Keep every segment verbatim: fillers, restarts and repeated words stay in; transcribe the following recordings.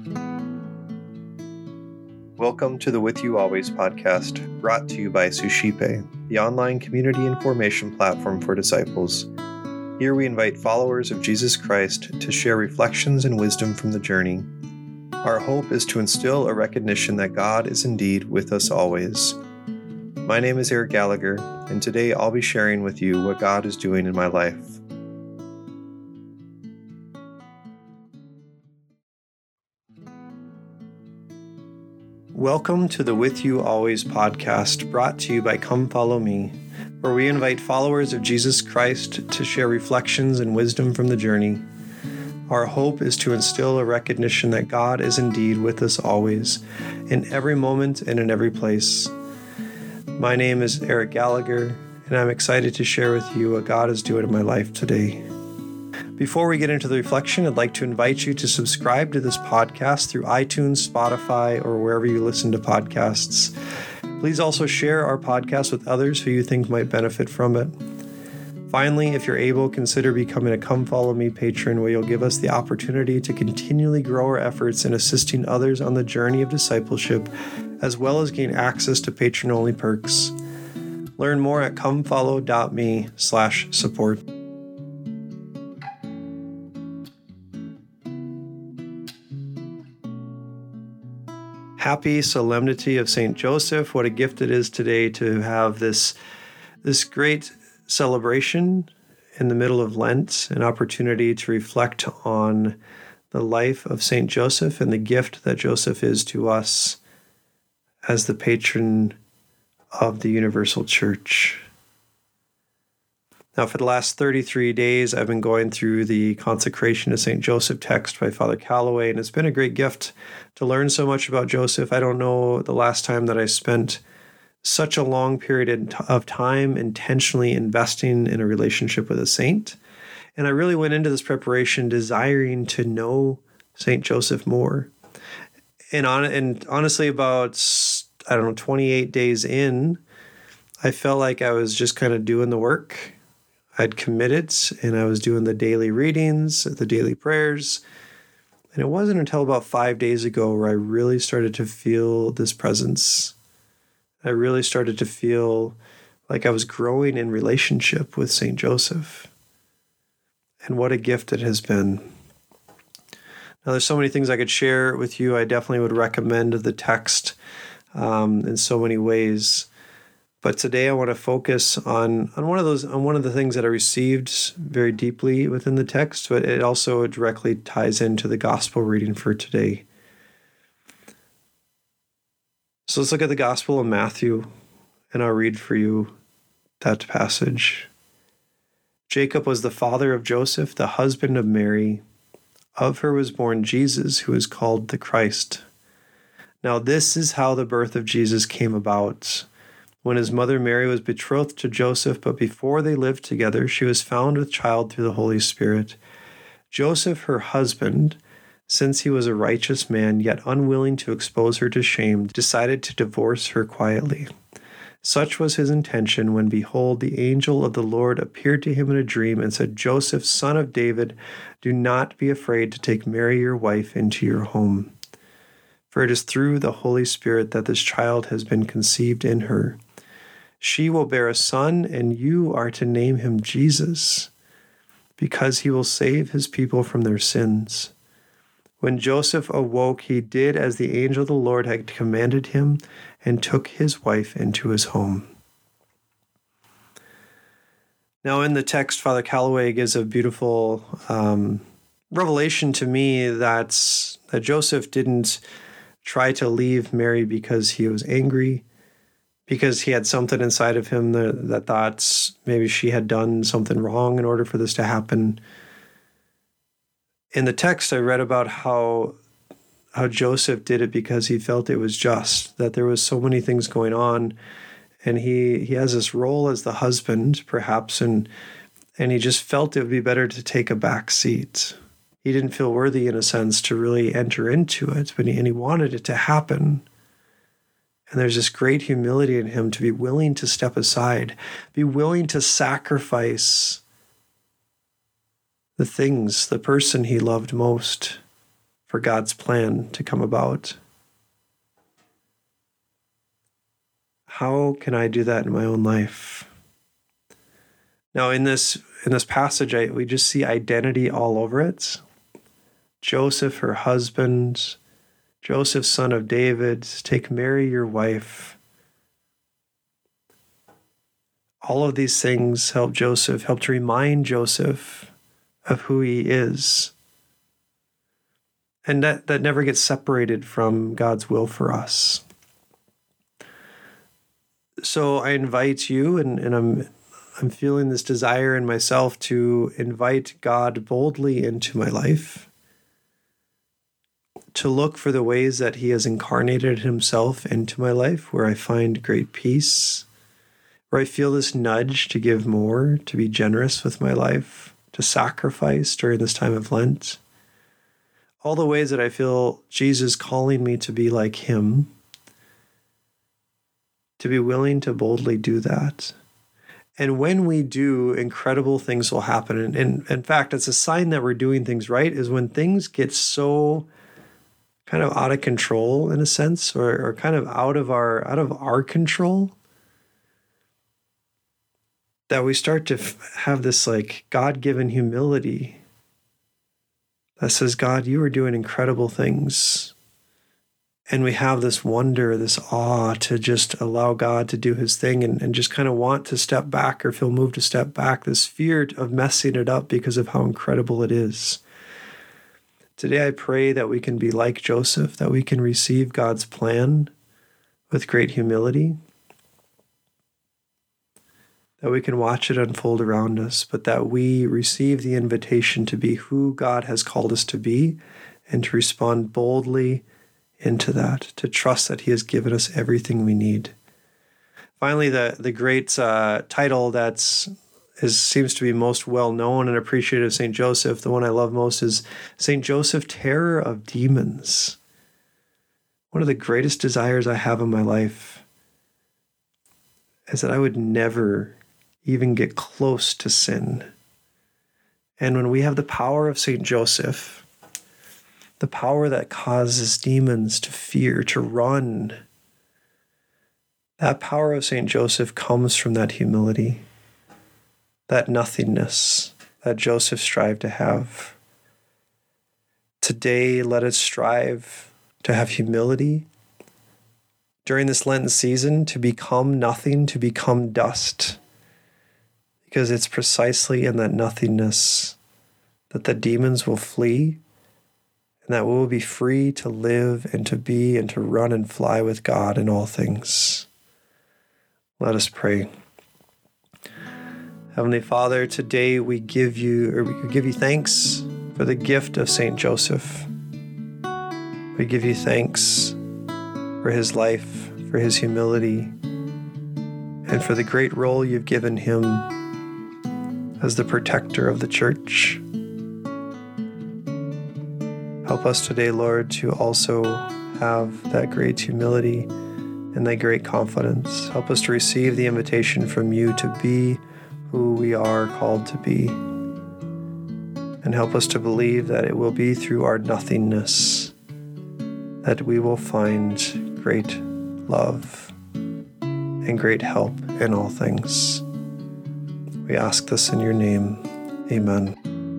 Welcome to the With You Always podcast, brought to you by Suscipe, the online community and formation platform for disciples. Here we invite followers of Jesus Christ to share reflections and wisdom from the journey. Our hope is to instill a recognition that God is indeed with us always. My name is Eric Gallagher, and today I'll be sharing with you what God is doing in my life. Welcome to the With You Always podcast, brought to you by Come Follow Me, where we invite followers of Jesus Christ to share reflections and wisdom from the journey. Our hope is to instill a recognition that God is indeed with us always, in every moment and in every place. My name is Eric Gallagher, and I'm excited to share with you what God is doing in my life today. Before we get into the reflection, I'd like to invite you to subscribe to this podcast through iTunes, Spotify, or wherever you listen to podcasts. Please also share our podcast with others who you think might benefit from it. Finally, if you're able, consider becoming a Come Follow Me patron, where you'll give us the opportunity to continually grow our efforts in assisting others on the journey of discipleship, as well as gain access to patron-only perks. Learn more at comefollow.me slash support. Happy Solemnity of Saint Joseph. What a gift it is today to have this, this great celebration in the middle of Lent, an opportunity to reflect on the life of Saint Joseph and the gift that Joseph is to us as the patron of the Universal Church. Now, for the last thirty-three days, I've been going through the Consecration of Saint Joseph text by Father Calloway, and it's been a great gift to learn so much about Joseph. I don't know the last time that I spent such a long period of time intentionally investing in a relationship with a saint. And I really went into this preparation desiring to know Saint Joseph more. And on and honestly, about, I don't know, twenty-eight days in, I felt like I was just kind of doing the work. I'd committed, and I was doing the daily readings, the daily prayers. And it wasn't until about five days ago where I really started to feel this presence. I really started to feel like I was growing in relationship with Saint Joseph. And what a gift it has been. Now, there's so many things I could share with you. I definitely would recommend the text um, in so many ways. But today I want to focus on, on one of those on one of the things that I received very deeply within the text, but it also directly ties into the gospel reading for today. So let's look at the Gospel of Matthew, and I'll read for you that passage. Jacob was the father of Joseph, the husband of Mary. Of her was born Jesus, who is called the Christ. Now this is how the birth of Jesus came about. When his mother Mary was betrothed to Joseph, but before they lived together, she was found with child through the Holy Spirit. Joseph, her husband, since he was a righteous man, yet unwilling to expose her to shame, decided to divorce her quietly. Such was his intention when, behold, the angel of the Lord appeared to him in a dream and said, Joseph, son of David, do not be afraid to take Mary your wife into your home. For it is through the Holy Spirit that this child has been conceived in her. She will bear a son, and you are to name him Jesus, because he will save his people from their sins. When Joseph awoke, he did as the angel of the Lord had commanded him and took his wife into his home. Now, in the text, Father Calloway gives a beautiful um, revelation to me that, that Joseph didn't try to leave Mary because he was angry, because he had something inside of him that, that thought maybe she had done something wrong in order for this to happen. In the text, I read about how how Joseph did it because he felt it was just, that there was so many things going on, and he he has this role as the husband, perhaps, and and he just felt it would be better to take a back seat. He didn't feel worthy, in a sense, to really enter into it, but he, and he wanted it to happen. And there's this great humility in him to be willing to step aside, be willing to sacrifice the things, the person he loved most, for God's plan to come about. How can I do that in my own life? Now, in this in this passage, I, we just see identity all over it. Joseph, her husband, Joseph, son of David, take Mary, your wife. All of these things help Joseph, help to remind Joseph of who he is. And that, that never gets separated from God's will for us. So I invite you, and, and I'm I'm feeling this desire in myself to invite God boldly into my life, to look for the ways that he has incarnated himself into my life, where I find great peace, where I feel this nudge to give more, to be generous with my life, to sacrifice during this time of Lent. All the ways that I feel Jesus calling me to be like him, to be willing to boldly do that. And when we do, incredible things will happen. And, and in fact, it's a sign that we're doing things right, is when things get so kind of out of control in a sense, or, or kind of out of our out of our control, that we start to f- have this like God-given humility that says, God, you are doing incredible things. And we have this wonder, this awe to just allow God to do his thing, and, and just kind of want to step back or feel moved to step back, this fear of messing it up because of how incredible it is. Today I pray that we can be like Joseph, that we can receive God's plan with great humility, that we can watch it unfold around us, but that we receive the invitation to be who God has called us to be, and to respond boldly into that, to trust that he has given us everything we need. Finally, the, the great uh, title that's is seems to be most well-known and appreciated of Saint Joseph, the one I love most, is Saint Joseph, Terror of Demons. One of the greatest desires I have in my life is that I would never even get close to sin. And when we have the power of Saint Joseph, the power that causes demons to fear, to run, that power of Saint Joseph comes from that humility, that nothingness that Joseph strived to have. Today, let us strive to have humility during this Lenten season, to become nothing, to become dust, because it's precisely in that nothingness that the demons will flee, and that we will be free to live and to be and to run and fly with God in all things. Let us pray. Heavenly Father, today we give you, or we give you thanks for the gift of Saint Joseph. We give you thanks for his life, for his humility, and for the great role you've given him as the protector of the church. Help us today, Lord, to also have that great humility and that great confidence. Help us to receive the invitation from you to be who we are called to be. And help us to believe that it will be through our nothingness that we will find great love and great help in all things. We ask this in your name. Amen.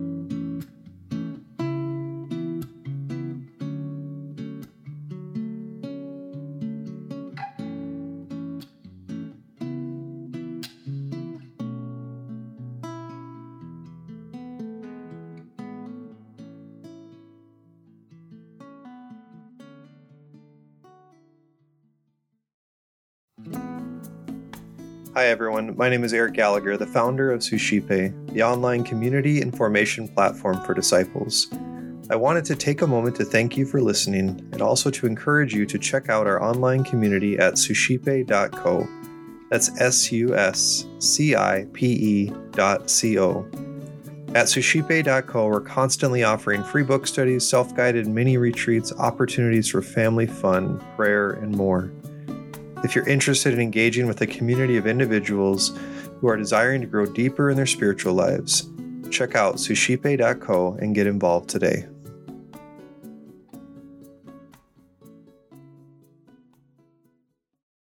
Hi everyone, my name is Eric Gallagher, the founder of Suscipe, the online community and formation platform for disciples. I wanted to take a moment to thank you for listening, and also to encourage you to check out our online community at suscipe dot co. That's S U S C I P E dot C O. At suscipe dot co, we're constantly offering free book studies, self-guided mini retreats, opportunities for family fun, prayer, and more. If you're interested in engaging with a community of individuals who are desiring to grow deeper in their spiritual lives, check out suscipe dot co and get involved today.